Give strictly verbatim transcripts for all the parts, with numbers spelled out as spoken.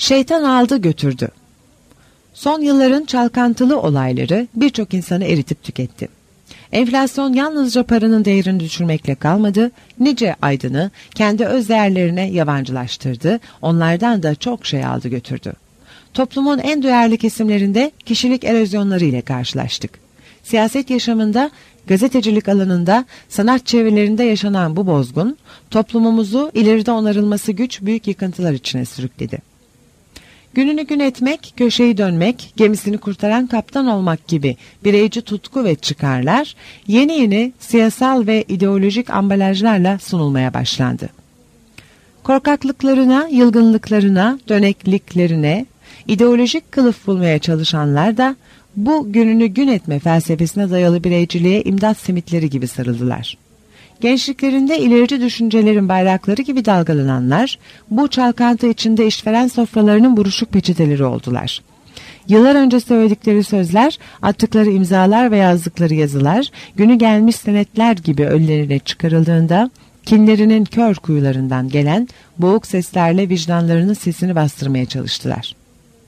Şeytan aldı götürdü. Son yılların çalkantılı olayları birçok insanı eritip tüketti. Enflasyon yalnızca paranın değerini düşürmekle kalmadı, nice aydını kendi öz değerlerine yabancılaştırdı, onlardan da çok şey aldı götürdü. Toplumun en duyarlı kesimlerinde kişilik erozyonları ile karşılaştık. Siyaset yaşamında, gazetecilik alanında, sanat çevrelerinde yaşanan bu bozgun, toplumumuzu ileride onarılması güç büyük yıkıntılar içine sürükledi. Gününü gün etmek, köşeyi dönmek, gemisini kurtaran kaptan olmak gibi bireyci tutku ve çıkarlar yeni yeni siyasal ve ideolojik ambalajlarla sunulmaya başlandı. Korkaklıklarına, yılgınlıklarına, dönekliklerine, ideolojik kılıf bulmaya çalışanlar da bu gününü gün etme felsefesine dayalı bireyciliğe imdat simitleri gibi sarıldılar. Gençliklerinde ilerici düşüncelerin bayrakları gibi dalgalananlar, bu çalkantı içinde işveren sofralarının buruşuk peçeteleri oldular. Yıllar önce söyledikleri sözler, attıkları imzalar ve yazdıkları yazılar, günü gelmiş senetler gibi önlerine çıkarıldığında, kinlerinin kör kuyularından gelen boğuk seslerle vicdanlarının sesini bastırmaya çalıştılar.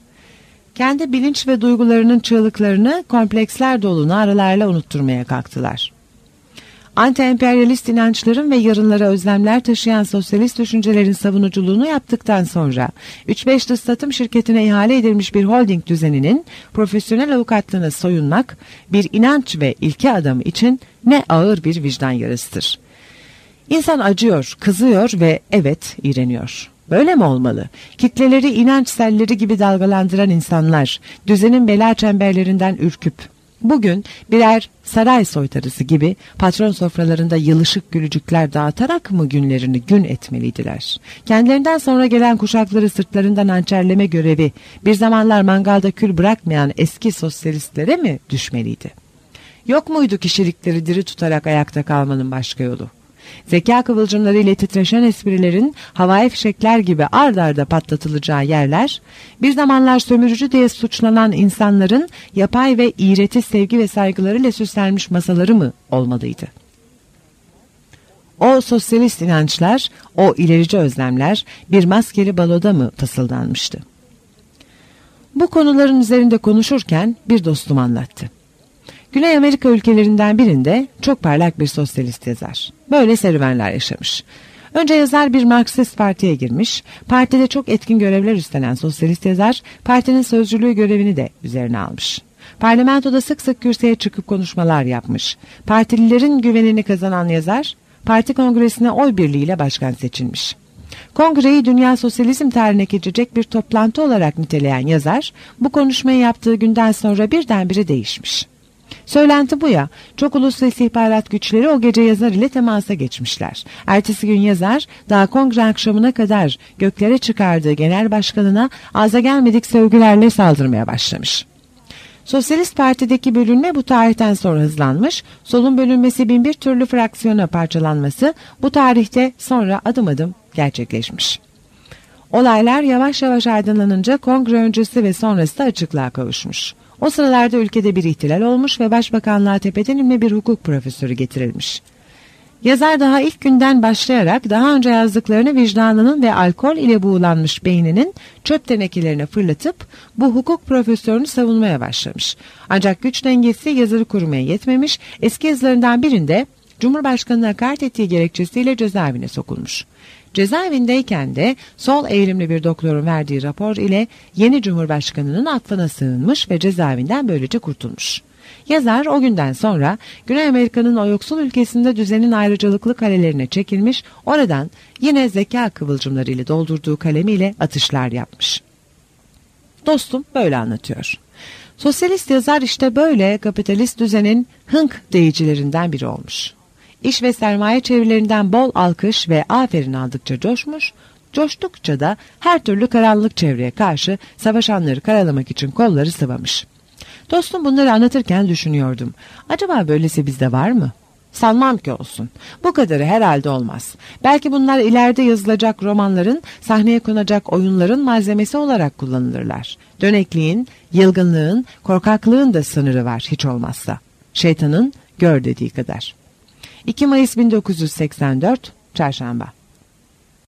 Kendi bilinç ve duygularının çığlıklarını kompleksler dolu naralarla unutturmaya kalktılar. Anti-emperyalist inançların ve yarınlara özlemler taşıyan sosyalist düşüncelerin savunuculuğunu yaptıktan sonra üç beş dış şirketine ihale edilmiş bir holding düzeninin profesyonel avukatlığına soyunmak bir inanç ve ilke adamı için ne ağır bir vicdan yarasıdır. İnsan acıyor, kızıyor ve evet iğreniyor. Böyle mi olmalı? Kitleleri inanç selleri gibi dalgalandıran insanlar düzenin bela çemberlerinden ürküp bugün birer saray soytarısı gibi patron sofralarında yılışık gülücükler dağıtarak mı günlerini gün etmeliydiler? Kendilerinden sonra gelen kuşakları sırtlarından hançerleme görevi bir zamanlar mangalda kül bırakmayan eski sosyalistlere mi düşmeliydi? Yok muydu kişilikleri diri tutarak ayakta kalmanın başka yolu? Zeka kıvılcımları ile titreşen esprilerin havai fişekler gibi ard arda patlatılacağı yerler, bir zamanlar sömürücü diye suçlanan insanların yapay ve iğreti sevgi ve saygılarıyla süslenmiş masaları mı olmalıydı? O sosyalist inançlar, o ilerici özlemler bir maskeli baloda mı fısıldanmıştı? Bu konuların üzerinde konuşurken bir dostum anlattı. Güney Amerika ülkelerinden birinde çok parlak bir sosyalist yazar. Böyle serüvenler yaşamış. Önce yazar bir Marksist partiye girmiş, partide çok etkin görevler üstlenen sosyalist yazar, partinin sözcülüğü görevini de üzerine almış. Parlamentoda sık sık kürsüye çıkıp konuşmalar yapmış. Partililerin güvenini kazanan yazar, parti kongresine oy birliğiyle başkan seçilmiş. Kongreyi dünya sosyalizm tarihine geçecek bir toplantı olarak niteleyen yazar, bu konuşmayı yaptığı günden sonra birdenbire değişmiş. Söylenti bu ya, çok uluslu istihbarat güçleri o gece yazar ile temasa geçmişler. Ertesi gün yazar, daha kongre akşamına kadar göklere çıkardığı genel başkanına ağza gelmedik sövgülerle saldırmaya başlamış. Sosyalist Parti'deki bölünme bu tarihten sonra hızlanmış, solun bölünmesi bin bir türlü fraksiyona parçalanması bu tarihte sonra adım adım gerçekleşmiş. Olaylar yavaş yavaş aydınlanınca kongre öncesi ve sonrası da açıklığa kavuşmuş. O sıralarda ülkede bir ihtilal olmuş ve başbakanlığa tepeden inme bir hukuk profesörü getirilmiş. Yazar daha ilk günden başlayarak daha önce yazdıklarını vicdanının ve alkol ile buğulanmış beyninin çöp tenekelerine fırlatıp bu hukuk profesörünü savunmaya başlamış. Ancak güç dengesi yazarı korumaya yetmemiş, eski yazılarından birinde Cumhurbaşkanı'na hakaret ettiği gerekçesiyle cezaevine sokulmuş. Cezaevindeyken de sol eğilimli bir doktorun verdiği rapor ile yeni Cumhurbaşkanı'nın affına sığınmış ve cezaevinden böylece kurtulmuş. Yazar o günden sonra Güney Amerika'nın o yoksul ülkesinde düzenin ayrıcalıklı kalelerine çekilmiş, oradan yine zeka kıvılcımlarıyla doldurduğu kalemiyle atışlar yapmış. Dostum böyle anlatıyor. Sosyalist yazar işte böyle kapitalist düzenin hınk deyicilerinden biri olmuş. İş ve sermaye çevrelerinden bol alkış ve aferin aldıkça coşmuş, coştukça da her türlü karanlık çevreye karşı savaşanları karalamak için kolları sıvamış. Dostum bunları anlatırken düşünüyordum. Acaba böylesi bizde var mı? Sanmam ki olsun. Bu kadarı herhalde olmaz. Belki bunlar ileride yazılacak romanların, sahneye konacak oyunların malzemesi olarak kullanılırlar. Dönekliğin, yılgınlığın, korkaklığın da sınırı var hiç olmazsa. Şeytanın gör dediği kadar. iki Mayıs bin dokuz yüz seksen dört Çarşamba.